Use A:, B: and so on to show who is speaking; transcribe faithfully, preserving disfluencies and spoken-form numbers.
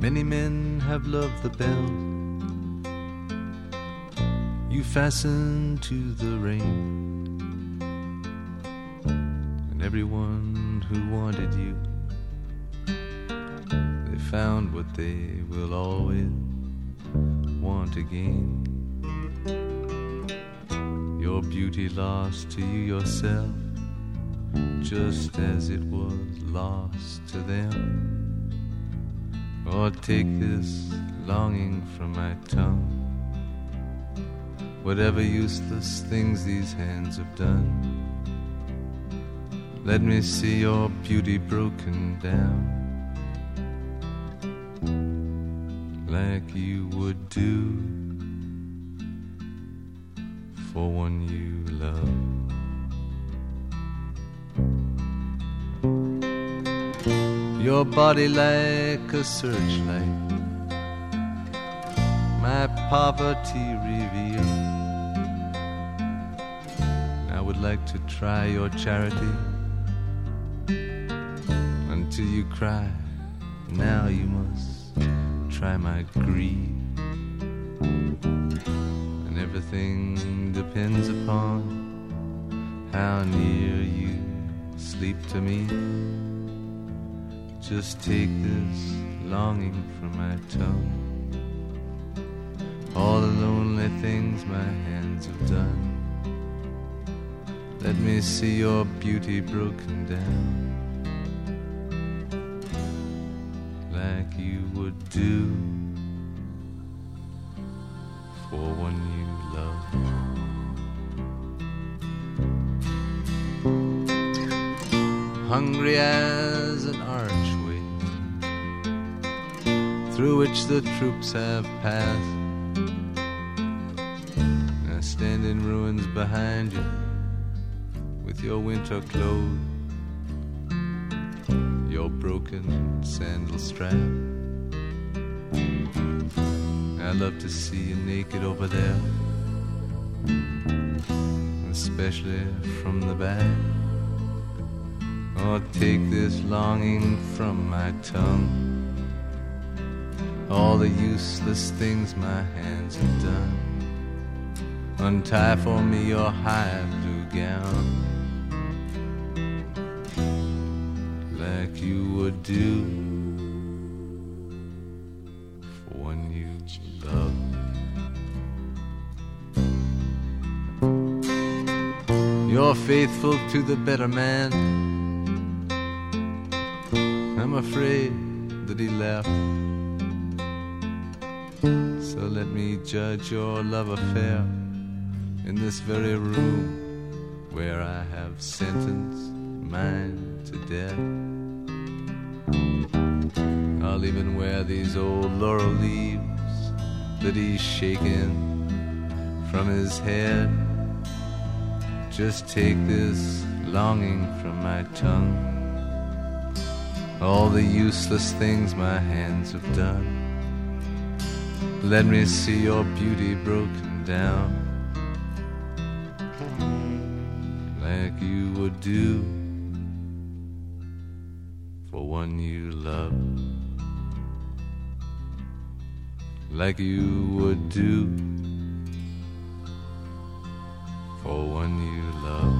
A: Many men have loved the bell you fastened to the rain, and everyone who wanted you, they found what they will always want again. Your beauty lost to you yourself, just as it was lost to them. Or take this longing from my tongue, whatever useless things these hands have done. Let me see your beauty broken down, like you would do for one you love. Your body like a searchlight, my poverty revealed. I would like to try your charity until you cry. Now you must try my greed, and everything depends upon how near you sleep to me. Just take this longing from my tongue, all the lonely things my hands have done. Let me see your beauty broken down, like you would do for one you love. Hungry as an archway through which the troops have passed, I stand in ruins behind you with your winter clothes, your broken sandal strap. I love to see you naked over there, especially from the back. Or take this longing from my tongue, all the useless things my hands have done. Untie for me your high blue gown, like you would do for one you love. You're faithful to the better man, I'm afraid that he left. So let me judge your love affair in this very room where I have sentenced mine to death. I'll even wear these old laurel leaves that he's shaken from his head. Just take this longing from my tongue, all the useless things my hands have done. Let me see your beauty broken down, like you would do for one you love, like you would do for one you love.